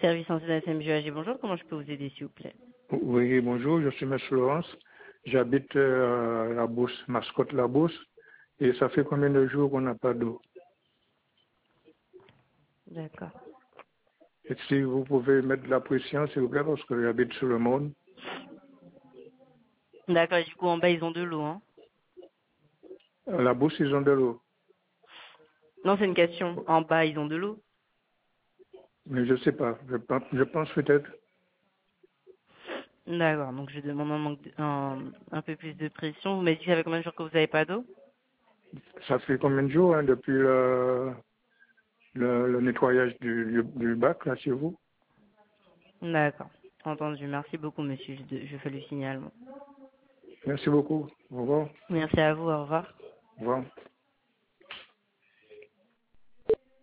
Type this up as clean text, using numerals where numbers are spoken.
Service en SMGAG, bonjour, comment je peux vous aider s'il vous plaît? Oui, bonjour, je suis M. Laurence. J'habite à la Bourse, Mascotte la Bourse. Et ça fait combien de jours qu'on n'a pas d'eau? D'accord. Et si vous pouvez mettre de la pression, s'il vous plaît, parce que j'habite sur le monde. D'accord, et du coup en bas ils ont de l'eau, hein? À la Bourse, ils ont de l'eau. Non, c'est une question. En bas ils ont de l'eau? Mais je sais pas. Je pense peut-être. D'accord, donc je demande un peu plus de pression. Vous m'avez dit que ça fait combien de jours que vous n'avez pas d'eau? Ça fait combien de jours hein, depuis le nettoyage du bac, là, chez vous? D'accord, entendu. Merci beaucoup monsieur, je fais le signalement. Merci beaucoup. Au revoir. Merci à vous, au revoir. Au revoir.